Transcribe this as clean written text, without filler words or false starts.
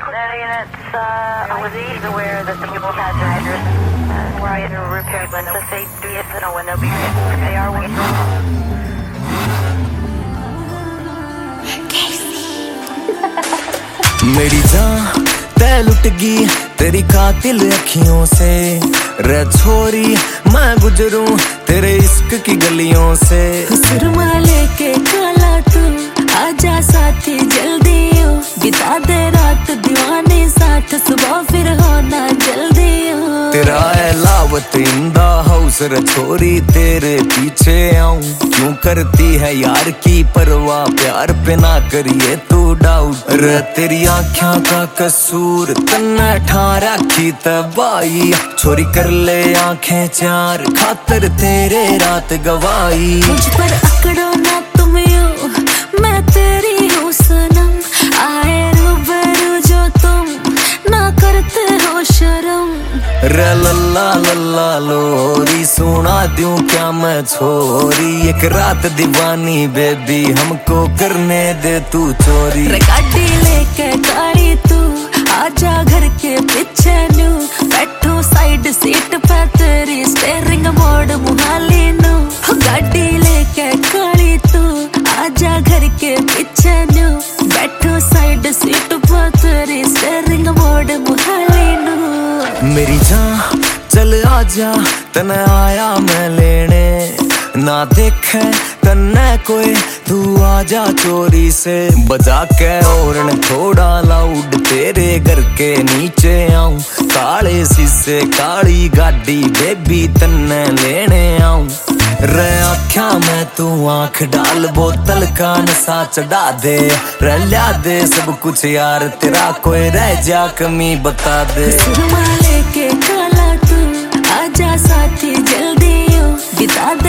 I was aware that the people had their address and were either repaired when they do yes or no when they'll be they are मेरी जान तै लुट गई तेरी कातिल अखियों से रे छोरी मैं गुजरूं तेरे इश्क की गलियों से सुरमा लेके काला तू आजा साथी जल्दी हो बिता दे रात दीवाने साथ सुबह फिर होना जल्दी हो तेरा है लावत इंदा हाउस रे छोरी तेरे पीछे आऊं क्यों करती है यार की परवाह प्यार पे ना करिए तू डाउट रे तेरी आँखों का कसूर तन्ने ठा रखी तबाही छोरी कर ले आंखें चार खातर तेरे रात गवाई मुझ पर अकड़ो ना तुम यूं मैं तेरी हूँ सनम आए रूबरू जो तुम ना करते हो शर्म रे लल्ला लल्ला लोरी सुना दूं क्या मैं छोरी एक रात दीवानी बेबी हमको करने दे तू चोरी रे गाड़ी लेके गाड़ी तू आजा घर के पीछे नू बैठो साइड सीट पे तेरी स्टीयरिंग मोड़ मुहाली नू गाड़ी लेके गाड़ी तू आजा घर के पीछे नू बैठो साइड सीट पे तेरी स्टीयरिंग मोड़ मुहाली नू मेरी जान चल आजा तने आया मैं लेने ना देखे तन्ने कोई तू आजा चोरी से बजा के हॉर्न थोड़ा लाउड तेरे घर के नीचे आऊं काले शीशे काली गाड़ी बेबी तन्ने लेने आऊं रे आख्या मैं तू आंख डाल बोतल का नशा चढ़ा दे रल्या दे सब कुछ यार तेरा कोई रह जा कमी बता दे सुरमा लेके काला तू आजा साथी जल्दी हो बिता